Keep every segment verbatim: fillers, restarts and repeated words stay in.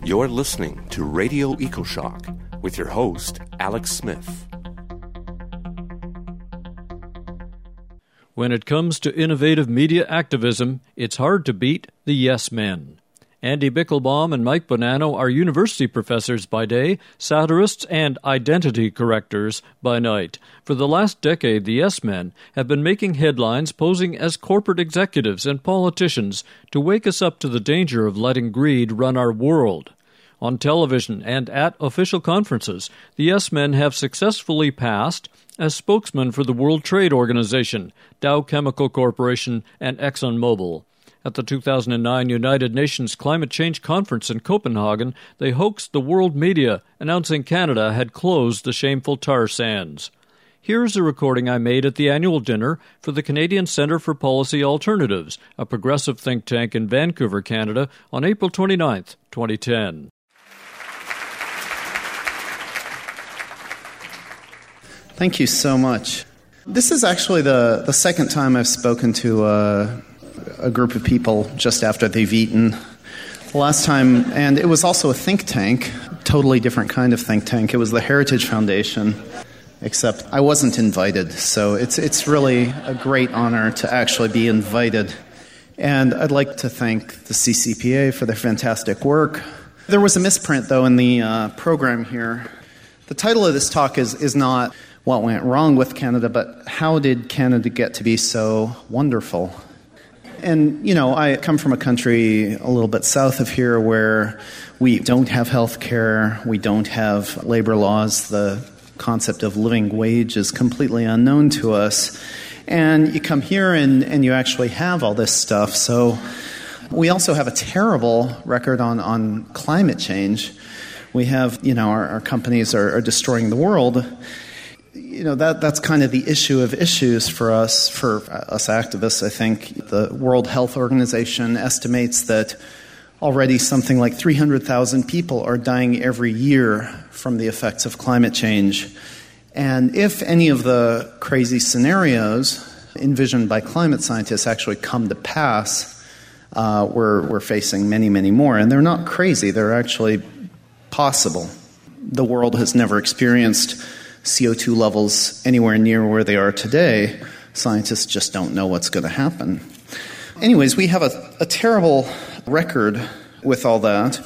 You're listening to Radio EcoShock with your host, Alex Smith. When it comes to innovative media activism, it's hard to beat the yes men. Andy Bickelbaum and Mike Bonanno are university professors by day, satirists and identity correctors by night. For the last decade, the yes men have been making headlines posing as corporate executives and politicians to wake us up to the danger of letting greed run our world. On television and at official conferences, the yes men have successfully passed as spokesmen for the World Trade Organization, Dow Chemical Corporation, and ExxonMobil. At the two thousand nine United Nations Climate Change Conference in Copenhagen, they hoaxed the world media, announcing Canada had closed the shameful tar sands. Here's a recording I made at the annual dinner for the Canadian Centre for Policy Alternatives, a progressive think tank in Vancouver, Canada, on April twenty-ninth, twenty ten. Thank you so much. This is actually the, the second time I've spoken to uh, a group of people just after they've eaten. The last time, and it was also a think tank, totally different kind of think tank. It was the Heritage Foundation, except I wasn't invited. So it's it's really a great honor to actually be invited. And I'd like to thank the C C P A for their fantastic work. There was a misprint, though, in the uh, program here. The title of this talk is is not what went wrong with Canada, but how did Canada get to be so wonderful? And, you know, I come from a country a little bit south of here where we don't have health care, we don't have labor laws, the concept of living wage is completely unknown to us. And you come here and, and you actually have all this stuff. So we also have a terrible record on, on climate change. We have, you know, our, our companies are, are destroying the world. You know, that that's kind of the issue of issues for us, for us activists, I think. The World Health Organization estimates that already something like three hundred thousand people are dying every year from the effects of climate change. And if any of the crazy scenarios envisioned by climate scientists actually come to pass, uh, we're, we're facing many, many more. And they're not crazy. They're actually possible. The world has never experienced C O two levels anywhere near where they are today. Scientists just don't know what's going to happen. Anyways, we have a, a terrible record with all that.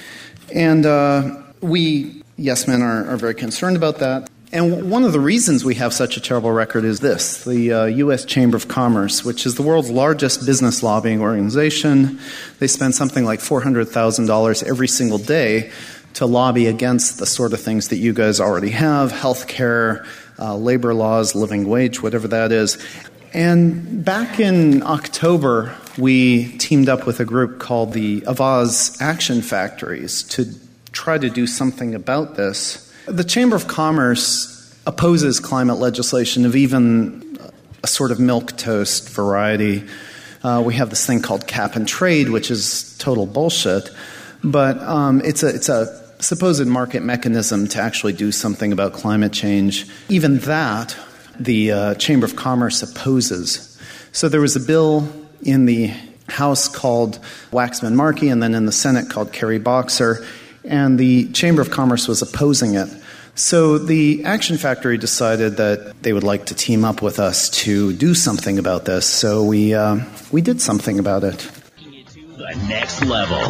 And uh, we, yes men, are, are very concerned about that. And one of the reasons we have such a terrible record is this. The uh, U S Chamber of Commerce, which is the world's largest business lobbying organization, they spend something like four hundred thousand dollars every single day to lobby against the sort of things that you guys already have, health care, uh, labor laws, living wage, whatever that is. And back in October, we teamed up with a group called the Avaaz Action Factories to try to do something about this. The Chamber of Commerce opposes climate legislation of even a sort of milquetoast variety. Uh, we have this thing called cap and trade, which is total bullshit. But um, it's a it's a supposed market mechanism to actually do something about climate change. Even that, the uh, Chamber of Commerce opposes. So there was a bill in the House called Waxman-Markey, and then in the Senate called Kerry-Boxer, and the Chamber of Commerce was opposing it. So the Action Factory decided that they would like to team up with us to do something about this. So we uh, we did something about it. The next level.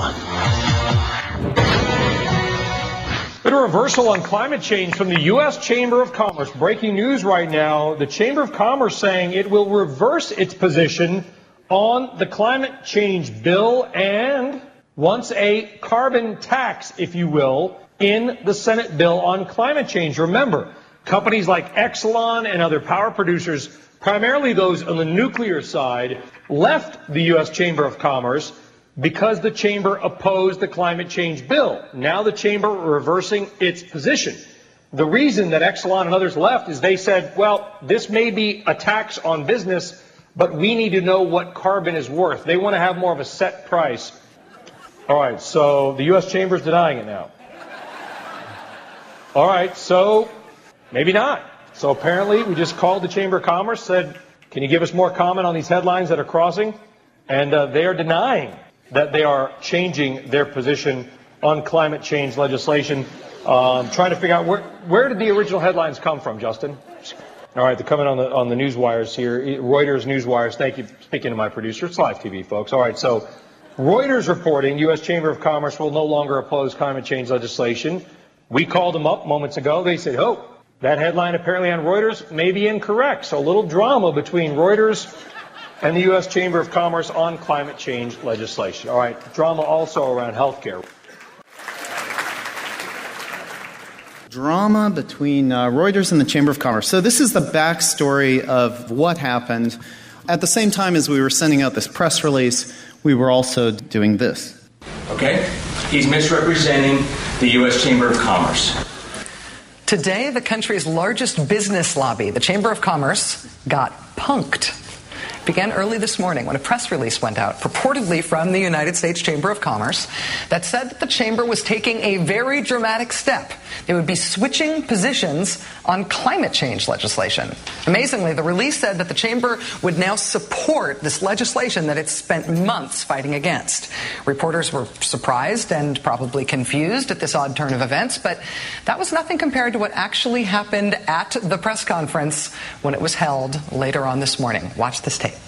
Bit of reversal on climate change from the U S Chamber of Commerce. Breaking news right now. The Chamber of Commerce saying it will reverse its position on the climate change bill and wants a carbon tax, if you will, in the Senate bill on climate change. Remember, companies like Exelon and other power producers, primarily those on the nuclear side, left the U S Chamber of Commerce because the Chamber opposed the climate change bill. Now the Chamber reversing its position. The reason that Exelon and others left is they said, well, this may be a tax on business, but we need to know what carbon is worth. They want to have more of a set price. All right, so the U S Chamber is denying it now. All right, so maybe not. So apparently we just called the Chamber of Commerce, said, can you give us more comment on these headlines that are crossing? And uh, they are denying that they are changing their position on climate change legislation. Um, trying to figure out where, where did the original headlines come from, Justin? All right, they're coming on the on the news wires here. Reuters news wires. Thank you. Speaking to my producer, it's live T V, folks. All right, so Reuters reporting U S Chamber of Commerce will no longer oppose climate change legislation. We called them up moments ago. They said, oh, that headline apparently on Reuters may be incorrect. So a little drama between Reuters and the U S Chamber of Commerce on climate change legislation. All right, drama also around health care. Drama between uh, Reuters and the Chamber of Commerce. So this is the backstory of what happened. At the same time as we were sending out this press release, we were also doing this. Okay? He's misrepresenting the U S Chamber of Commerce. Today, the country's largest business lobby, the Chamber of Commerce, got punked. It began early this morning when a press release went out, purportedly from the United States Chamber of Commerce, that said that the Chamber was taking a very dramatic step. They would be switching positions on climate change legislation. Amazingly, the release said that the Chamber would now support this legislation that it's spent months fighting against. Reporters were surprised and probably confused at this odd turn of events, but that was nothing compared to what actually happened at the press conference when it was held later on this morning. Watch this tape.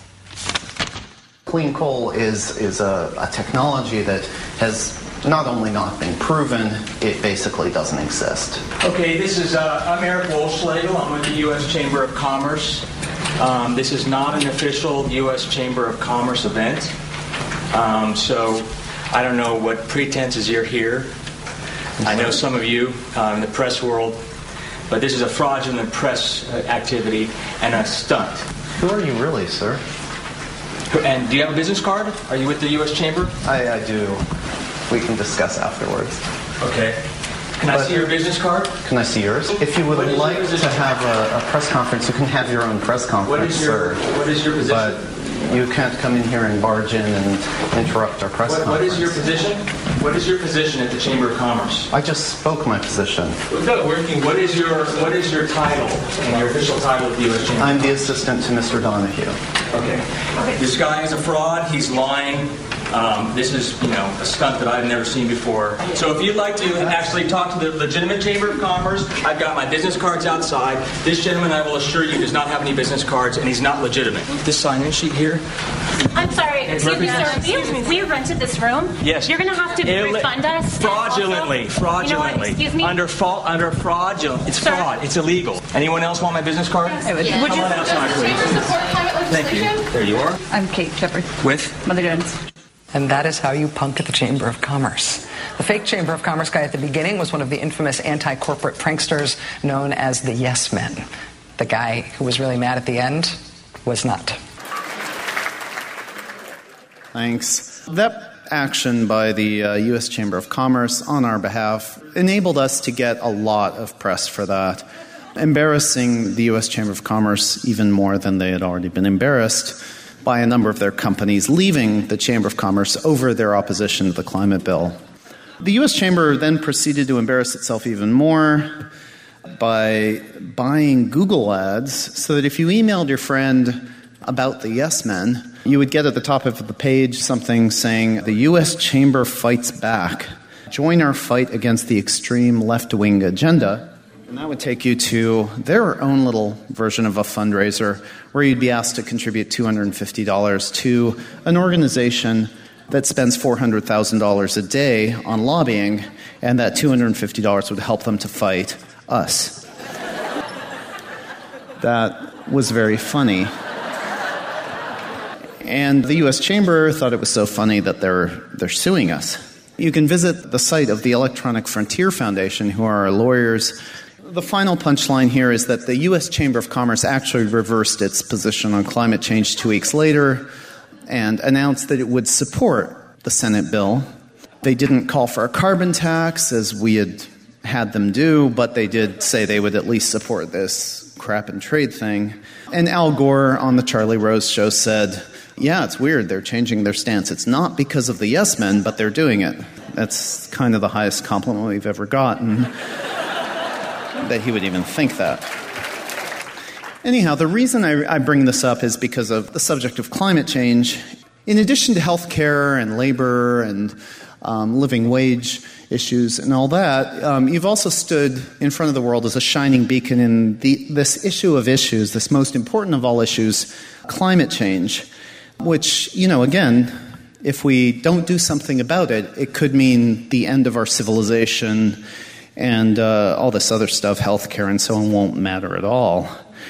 Clean coal is, is a, a technology that has not only not been proven, it basically doesn't exist. Okay, this is, uh, I'm Eric Wolfschlegel. I'm with the U S Chamber of Commerce. Um, this is not an official U S Chamber of Commerce event. Um, so I don't know what pretenses you're here. I know some of you uh, in the press world, but this is a fraudulent press activity and a stunt. Who are you really, sir? And do you have a business card? Are you with the U S Chamber? I, I do. We can discuss afterwards. Okay. Can I but see your business card? Can I see yours? If you would like to have a, a press conference, you can have your own press conference, what is your, sir. What is your position? But you can't come in here and barge in and interrupt our press what, conference. What is your position? What is your position at the Chamber of Commerce? I just spoke my position. No, working. What is your What is your title and your official title at the U S Chamber? I'm the assistant to Mister Donahue. Okay. Okay. This guy is a fraud. He's lying. Um, this is, you know, a stunt that I've never seen before. So if you'd like to actually talk to the legitimate Chamber of Commerce, I've got my business cards outside. This gentleman, I will assure you, does not have any business cards, and he's not legitimate. This sign-in sheet here. I'm sorry, excuse me, sir. We, we rented this room. Yes. You're going to have to Ill- refund us. Fraudulently. Also, fraudulently. You know what, excuse me? Under fault, under fraudulent. It's sir? fraud. It's illegal. Anyone else want my business card? Yes. Would, yeah. would Come you on outside, please. Thank you. There you are. I'm Kate Shepard. With? Mother Jones. And that is how you punk at the Chamber of Commerce. The fake Chamber of Commerce guy at the beginning was one of the infamous anti-corporate pranksters known as the Yes Men. The guy who was really mad at the end was not. Thanks. That action by the uh, U S Chamber of Commerce on our behalf enabled us to get a lot of press for that, embarrassing the U S Chamber of Commerce even more than they had already been embarrassed by a number of their companies leaving the Chamber of Commerce over their opposition to the climate bill. The U S Chamber then proceeded to embarrass itself even more by buying Google ads so that if you emailed your friend about the Yes Men, you would get at the top of the page something saying, "The U S Chamber fights back. Join our fight against the extreme left-wing agenda." And that would take you to their own little version of a fundraiser where you'd be asked to contribute two hundred fifty dollars to an organization that spends four hundred thousand dollars a day on lobbying, and that two hundred fifty dollars would help them to fight us. That was very funny. And the U S Chamber thought it was so funny that they're they're suing us. You can visit the site of the Electronic Frontier Foundation, who are our lawyers. The final punchline here is that the U S Chamber of Commerce actually reversed its position on climate change two weeks later and announced that it would support the Senate bill. They didn't call for a carbon tax, as we had had them do, but they did say they would at least support this crap and trade thing. And Al Gore on the Charlie Rose show said, yeah, it's weird, they're changing their stance. It's not because of the Yes Men, but they're doing it. That's kind of the highest compliment we've ever gotten. That he would even think that. Anyhow, the reason I, I bring this up is because of the subject of climate change. In addition to healthcare and labor and um, living wage issues and all that, um, you've also stood in front of the world as a shining beacon in the, this issue of issues, this most important of all issues, climate change, which, you know, again, if we don't do something about it, it could mean the end of our civilization, and uh, all this other stuff, healthcare and so on, won't matter at all.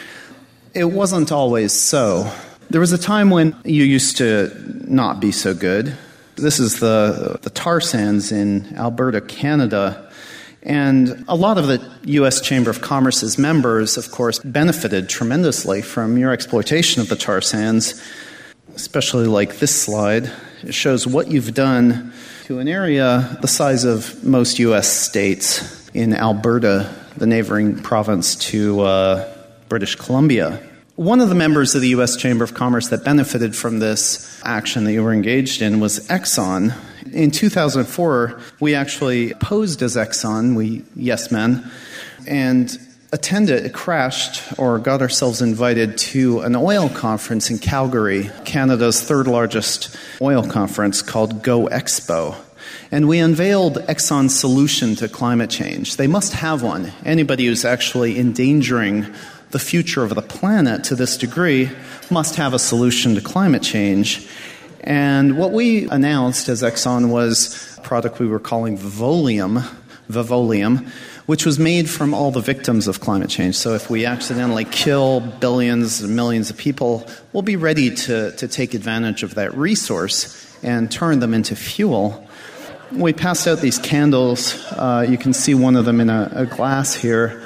It wasn't always so. There was a time when you used to not be so good. This is the, the tar sands in Alberta, Canada. And a lot of the U S Chamber of Commerce's members, of course, benefited tremendously from your exploitation of the tar sands, especially like this slide. It shows what you've done to an area the size of most U S states in Alberta, the neighboring province to uh, British Columbia. One of the members of the U S Chamber of Commerce that benefited from this action that you were engaged in was Exxon. In two thousand four, we actually posed as Exxon, we yes men, and attended, crashed, or got ourselves invited to an oil conference in Calgary, Canada's third largest oil conference called Go Expo. And we unveiled Exxon's solution to climate change. They must have one. Anybody who's actually endangering the future of the planet to this degree must have a solution to climate change. And what we announced as Exxon was a product we were calling Vivolium, Vivolium, which was made from all the victims of climate change. So if we accidentally kill billions and millions of people, we'll be ready to, to take advantage of that resource and turn them into fuel. We passed out these candles. Uh, you can see one of them in a, a glass here.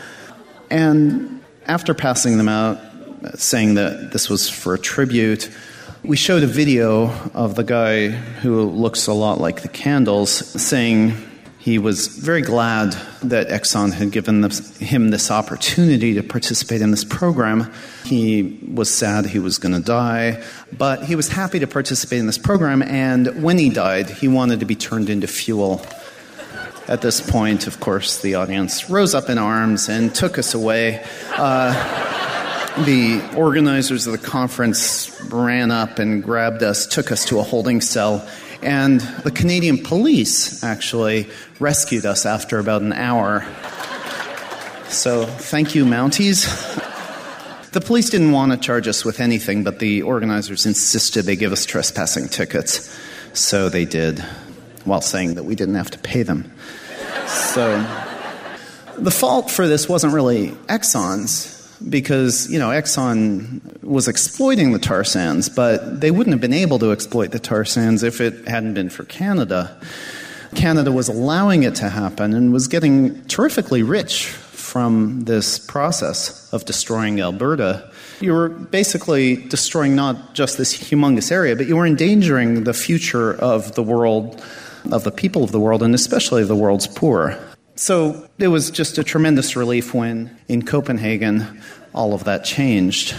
And after passing them out, saying that this was for a tribute, we showed a video of the guy who looks a lot like the candles saying he was very glad that Exxon had given this, him this opportunity to participate in this program. He was sad he was going to die, but he was happy to participate in this program, and when he died, he wanted to be turned into fuel. At this point, of course, the audience rose up in arms and took us away. Uh, the organizers of the conference ran up and grabbed us, took us to a holding cell, and the Canadian police actually rescued us after about an hour. So thank you, Mounties. The police didn't want to charge us with anything, but the organizers insisted they give us trespassing tickets. So they did, while saying that we didn't have to pay them. So the fault for this wasn't really Exxon's, because, you know, Exxon was exploiting the tar sands, but they wouldn't have been able to exploit the tar sands if it hadn't been for Canada. Canada was allowing it to happen and was getting terrifically rich from this process of destroying Alberta. You were basically destroying not just this humongous area, but you were endangering the future of the world, of the people of the world, and especially the world's poor. So it was just a tremendous relief when, in Copenhagen, all of that changed.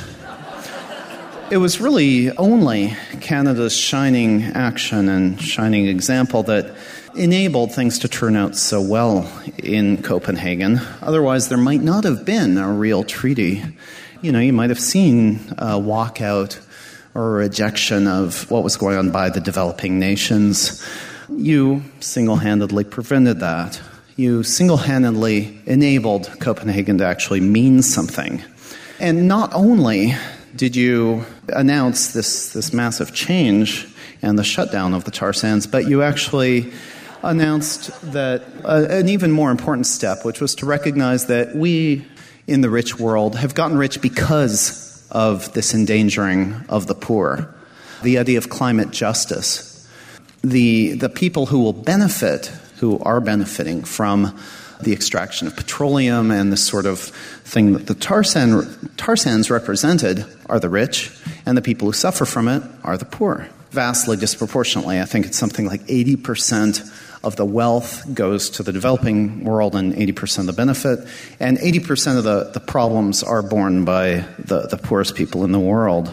It was really only Canada's shining action and shining example that enabled things to turn out so well in Copenhagen. Otherwise, there might not have been a real treaty. You know, you might have seen a walkout or a rejection of what was going on by the developing nations. You single-handedly prevented that. You single-handedly enabled Copenhagen to actually mean something. And not only did you announce this, this massive change and the shutdown of the tar sands, but you actually announced that uh, an even more important step, which was to recognize that we in the rich world have gotten rich because of this endangering of the poor. The idea of climate justice. The, the people who will benefit, who are benefiting from the extraction of petroleum and the sort of thing that the tar, sand, tar sands represented are the rich, and the people who suffer from it are the poor. Vastly disproportionately. I think it's something like eighty percent of the wealth goes to the developing world and eighty percent of the benefit, and eighty percent of the, the problems are borne by the, the poorest people in the world.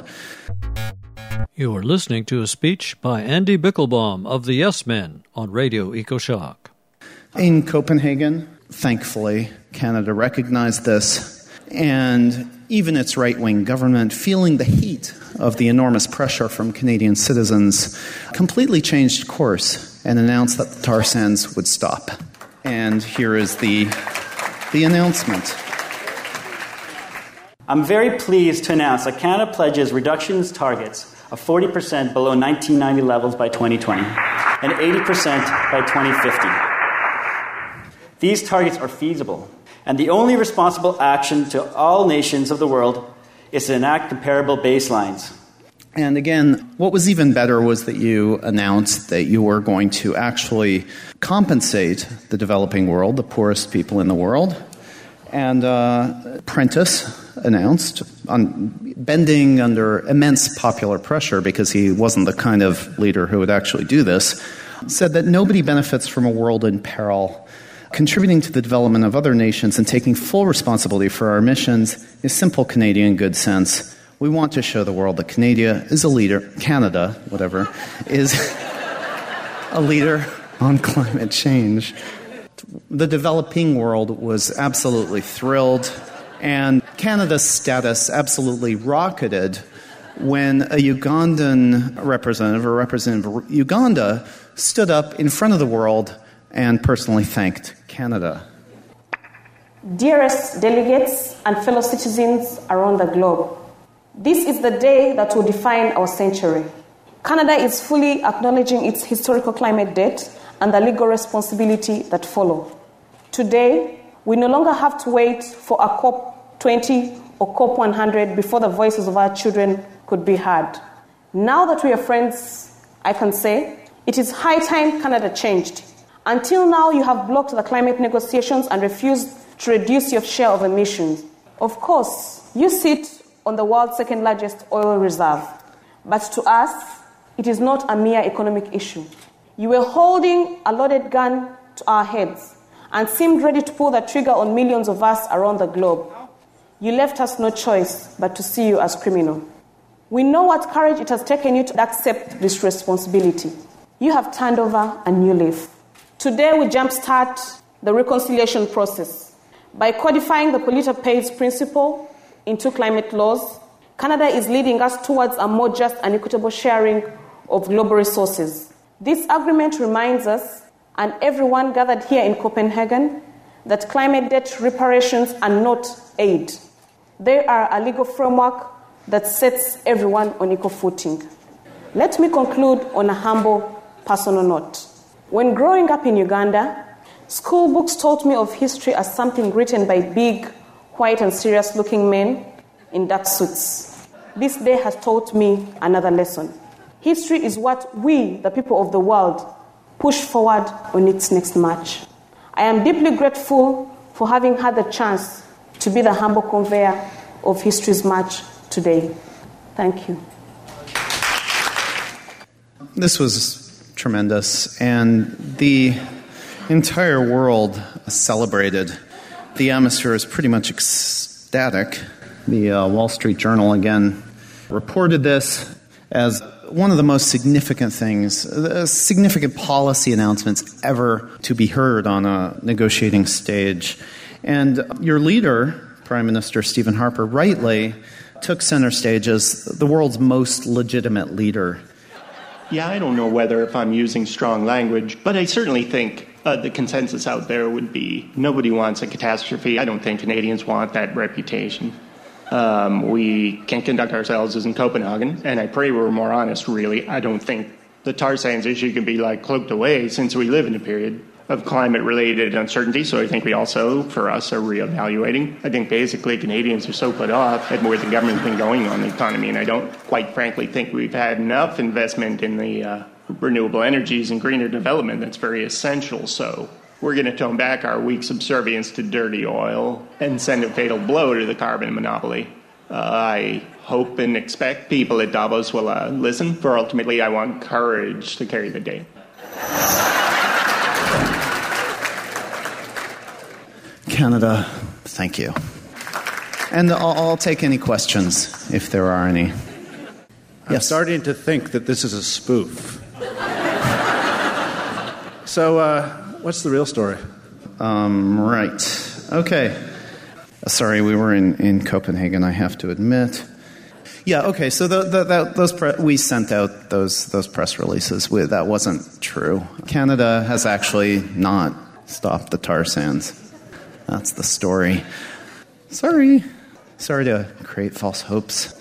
You are listening to a speech by Andy Bichlbaum of the Yes Men on Radio EcoShock. In Copenhagen, thankfully, Canada recognized this, and even its right-wing government, feeling the heat of the enormous pressure from Canadian citizens, completely changed course and announced that the tar sands would stop. And here is the, the announcement. I'm very pleased to announce that Canada pledges reductions targets of forty percent below nineteen ninety levels by twenty twenty and eighty percent by twenty fifty. These targets are feasible, and the only responsible action to all nations of the world is to enact comparable baselines. And again, what was even better was that you announced that you were going to actually compensate the developing world, the poorest people in the world. And uh, Prentice announced, on, bending under immense popular pressure because he wasn't the kind of leader who would actually do this, said that nobody benefits from a world in peril. Contributing to the development of other nations and taking full responsibility for our emissions is simple Canadian good sense. We want to show the world that Canada is a leader, Canada, whatever, is a leader on climate change. The developing world was absolutely thrilled, and Canada's status absolutely rocketed when a Ugandan representative, or representative of Uganda, stood up in front of the world and personally thanked Canada. Dearest delegates and fellow citizens around the globe, this is the day that will define our century. Canada is fully acknowledging its historical climate debt and the legal responsibility that follow. Today, we no longer have to wait for a COP twenty or COP one hundred before the voices of our children could be heard. Now that we are friends, I can say, it is high time Canada changed. Until now, you have blocked the climate negotiations and refused to reduce your share of emissions. Of course, you sit on the world's second largest oil reserve. But to us, it is not a mere economic issue. You were holding a loaded gun to our heads and seemed ready to pull the trigger on millions of us around the globe. You left us no choice but to see you as criminal. We know what courage it has taken you to accept this responsibility. You have turned over a new leaf. Today we jumpstart the reconciliation process. By codifying the polluter pays principle into climate laws, Canada is leading us towards a more just and equitable sharing of global resources. This agreement reminds us, and everyone gathered here in Copenhagen, that climate debt reparations are not aid. They are a legal framework that sets everyone on equal footing. Let me conclude on a humble personal note. When growing up in Uganda, school books taught me of history as something written by big, white and serious-looking men in dark suits. This day has taught me another lesson. History is what we, the people of the world, push forward on its next march. I am deeply grateful for having had the chance to be the humble conveyor of history's march today. Thank you. This was tremendous, and the entire world celebrated. The atmosphere is pretty much ecstatic. The uh, Wall Street Journal, again, reported this as one of the most significant things, uh, significant policy announcements ever to be heard on a negotiating stage. And your leader, Prime Minister Stephen Harper, rightly took center stage as the world's most legitimate leader. Yeah, I don't know whether if I'm using strong language, but I certainly think uh, the consensus out there would be nobody wants a catastrophe. I don't think Canadians want that reputation. Um, we can't conduct ourselves as in Copenhagen, and I pray we're more honest, really. I don't think the tar sands issue can be like cloaked away since we live in a period of climate-related uncertainty, so I think we also, for us, are reevaluating. I think basically Canadians are so put off at where the government's been going on the economy, and I don't quite frankly think we've had enough investment in the uh, renewable energies and greener development that's very essential. So we're going to tone back our weak subservience to dirty oil and send a fatal blow to the carbon monopoly. Uh, I hope and expect people at Davos will uh, listen, for ultimately I want courage to carry the day. Canada, thank you. And I'll, I'll take any questions, if there are any. I'm yes. starting to think that this is a spoof. So, uh, what's the real story? Um, right. Okay. Sorry, we were in, in Copenhagen, I have to admit. Yeah, okay, so the, the, the, those pre- we sent out those those press releases. We, that wasn't true. Canada has actually not stopped the tar sands. That's the story. Sorry. Sorry to create false hopes.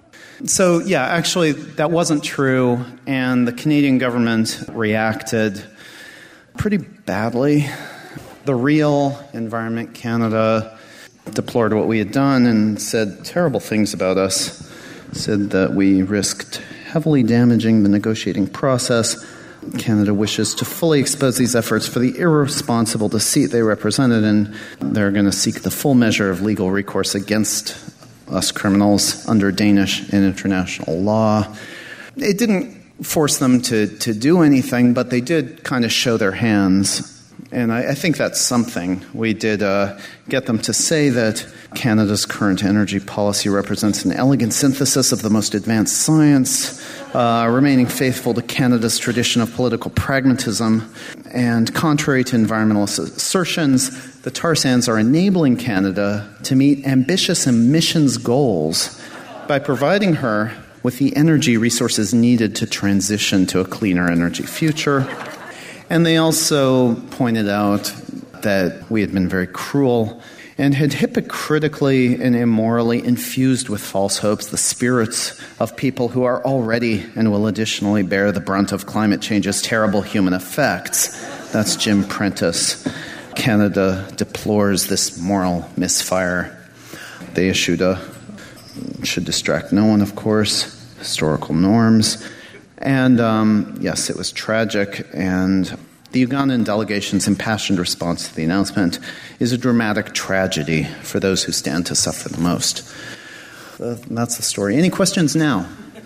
So, yeah, actually, that wasn't true, and the Canadian government reacted pretty badly. The Real Environment Canada deplored what we had done and said terrible things about us, said that we risked heavily damaging the negotiating process. Canada wishes to fully expose these efforts for the irresponsible deceit they represented, and they're going to seek the full measure of legal recourse against us criminals under Danish and international law. It didn't force them to, to do anything, but they did kind of show their hands. And I, I think that's something. We did uh, get them to say that Canada's current energy policy represents an elegant synthesis of the most advanced science, uh, remaining faithful to Canada's tradition of political pragmatism. And contrary to environmentalist assertions, the tar sands are enabling Canada to meet ambitious emissions goals by providing her with the energy resources needed to transition to a cleaner energy future. And they also pointed out that we had been very cruel and had hypocritically and immorally infused with false hopes the spirits of people who are already and will additionally bear the brunt of climate change's terrible human effects. That's Jim Prentice. Canada deplores this moral misfire. They issued a, should distract no one, of course, historical norms. And, um, yes, it was tragic, and the Ugandan delegation's impassioned response to the announcement is a dramatic tragedy for those who stand to suffer the most. Uh, that's the story. Any questions now?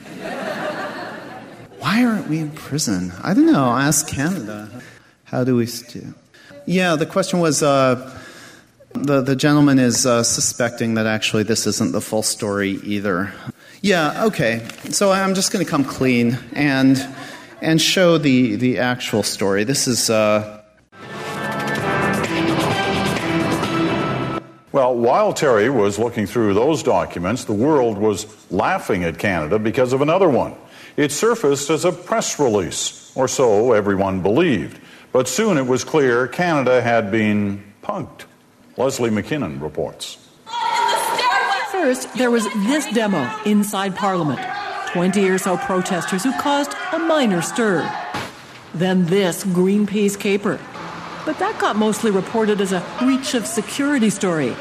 Why aren't we in prison? I don't know. Ask Canada. How do we st- Yeah, the question was, uh, the, the gentleman is uh, suspecting that actually this isn't the full story either. Yeah, okay. So I'm just going to come clean and and show the, the actual story. This is... Uh... Well, while Terry was looking through those documents, the world was laughing at Canada because of another one. It surfaced as a press release, or so everyone believed. But soon it was clear Canada had been punked. Leslie McKinnon reports. First, there was this demo inside Parliament. Twenty or so protesters who caused a minor stir. Then this Greenpeace caper. But that got mostly reported as a breach of security story.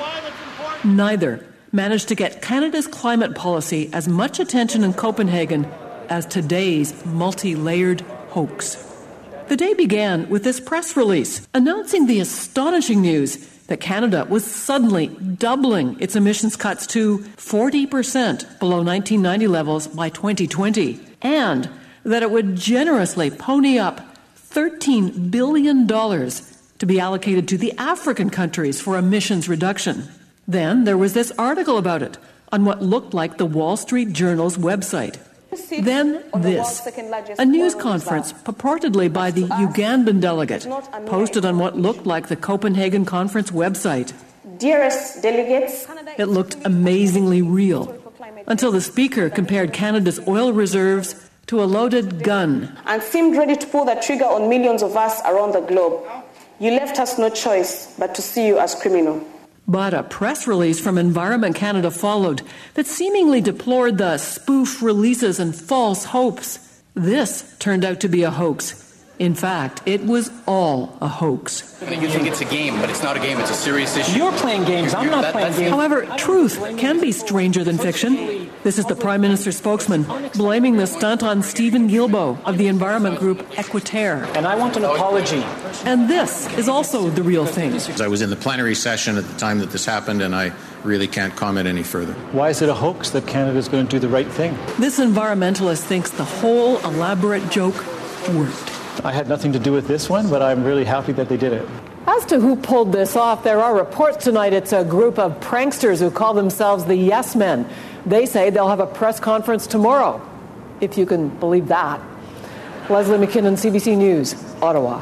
Neither managed to get Canada's climate policy as much attention in Copenhagen as today's multi-layered hoax. The day began with this press release announcing the astonishing news that Canada was suddenly doubling its emissions cuts to forty percent below nineteen ninety levels by twenty twenty, and that it would generously pony up thirteen billion dollars to be allocated to the African countries for emissions reduction. Then there was this article about it on what looked like the Wall Street Journal's website. Then this, a news conference purportedly by the Ugandan delegate, posted on what looked like the Copenhagen conference website. Dearest delegates, it looked amazingly real, until the speaker compared Canada's oil reserves to a loaded gun. And seemed ready to pull the trigger on millions of us around the globe. You left us no choice but to see you as criminal. But a press release from Environment Canada followed that seemingly deplored the spoof releases and false hopes. This turned out to be a hoax. In fact, it was all a hoax. You think it's a game, but it's not a game. It's a serious issue. You're playing games. I'm not that, playing games. However, truth can be stranger than fiction. This is the Prime Minister's spokesman blaming the stunt on Stephen Guilbeault of the environment group Equiterre. And I want an apology. And this is also the real thing. I was in the plenary session at the time that this happened, and I really can't comment any further. Why is it a hoax that Canada's going to do the right thing? This environmentalist thinks the whole elaborate joke worked. I had nothing to do with this one, but I'm really happy that they did it. As to who pulled this off, there are reports tonight it's a group of pranksters who call themselves the Yes Men. They say they'll have a press conference tomorrow, if you can believe that. Leslie McKinnon, C B C News, Ottawa.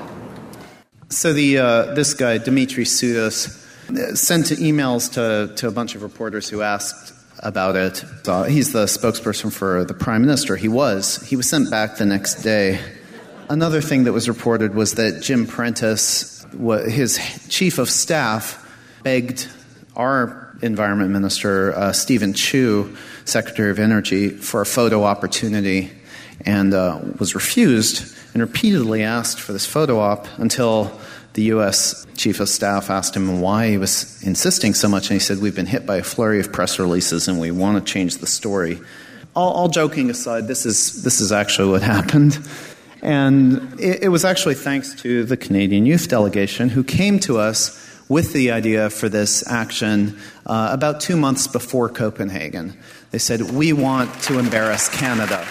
So the uh, this guy, Dimitri Soudas, sent emails to, to a bunch of reporters who asked about it. Uh, he's the spokesperson for the Prime Minister. He was. He was sent back the next day. Another thing that was reported was that Jim Prentice, his chief of staff, begged our Environment Minister, uh, Stephen Chu, Secretary of Energy, for a photo opportunity, and uh, was refused and repeatedly asked for this photo op until the U S Chief of Staff asked him why he was insisting so much, and he said, we've been hit by a flurry of press releases and we want to change the story. All, all joking aside, this is this is actually what happened. And it, it was actually thanks to the Canadian Youth Delegation who came to us with the idea for this action uh, about two months before Copenhagen. They said, we want to embarrass Canada.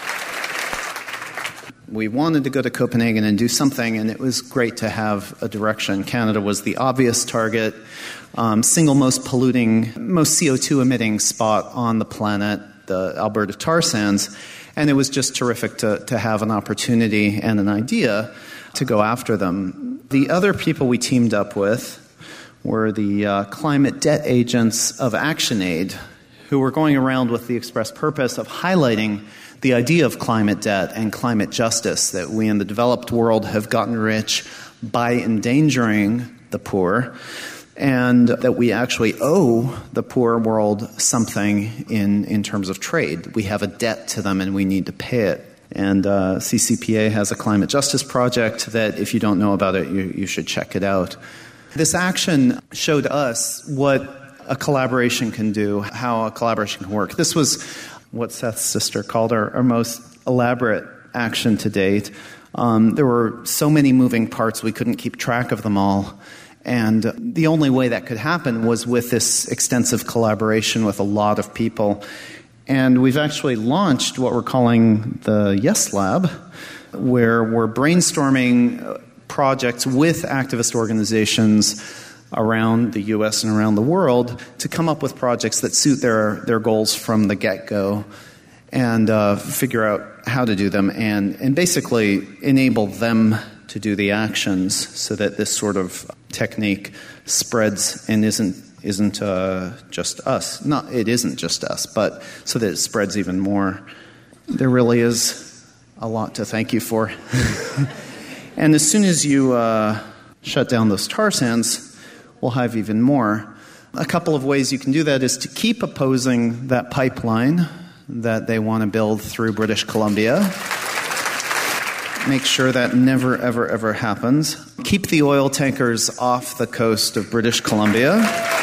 We wanted to go to Copenhagen and do something, and it was great to have a direction. Canada was the obvious target, um, single most polluting, most C O two emitting spot on the planet, the Alberta tar sands, and it was just terrific to, to have an opportunity and an idea to go after them. The other people we teamed up with were the uh, climate debt agents of ActionAid, who were going around with the express purpose of highlighting the idea of climate debt and climate justice, that we in the developed world have gotten rich by endangering the poor, and that we actually owe the poor world something in, in terms of trade. We have a debt to them and we need to pay it. And uh, C C P A has a climate justice project that, if you don't know about it, you, you should check it out. This action showed us what a collaboration can do, how a collaboration can work. This was what Seth's sister called our, our most elaborate action to date. Um, there were so many moving parts, we couldn't keep track of them all. And the only way that could happen was with this extensive collaboration with a lot of people. And we've actually launched what we're calling the Yes Lab, where we're brainstorming projects with activist organizations around the U S and around the world to come up with projects that suit their, their goals from the get-go, and uh, figure out how to do them and, and basically enable them to do the actions so that this sort of technique spreads and isn't isn't uh, just us. Not it isn't just us, but so that it spreads even more. There really is a lot to thank you for. And as soon as you uh, shut down those tar sands, we'll have even more. A couple of ways you can do that is to keep opposing that pipeline that they want to build through British Columbia. Make sure that never, ever, ever happens. Keep the oil tankers off the coast of British Columbia.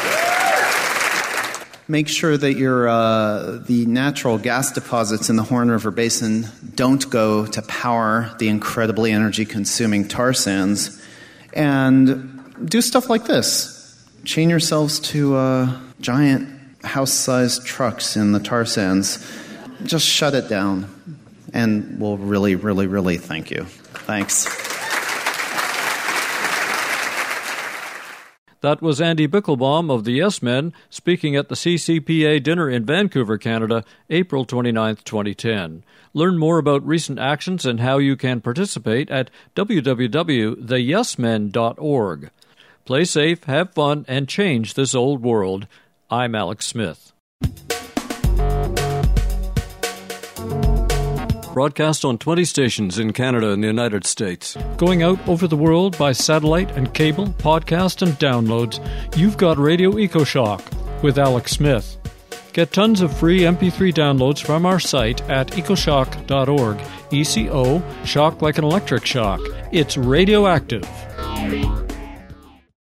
Make sure that your uh, the natural gas deposits in the Horn River Basin don't go to power the incredibly energy-consuming tar sands. And do stuff like this. Chain yourselves to uh, giant house-sized trucks in the tar sands. Just shut it down. And we'll really, really, really thank you. Thanks. That was Andy Bichlbaum of the Yes Men speaking at the C C P A dinner in Vancouver, Canada, April twenty-ninth, twenty ten. Learn more about recent actions and how you can participate at w w w dot the yes men dot org. Play safe, have fun, and change this old world. I'm Alex Smith. Broadcast on twenty stations in Canada and the United States. Going out over the world by satellite and cable, podcast and downloads, you've got Radio EcoShock with Alex Smith. Get tons of free M P three downloads from our site at ecoshock dot org. E C O, shock like an electric shock. It's radioactive.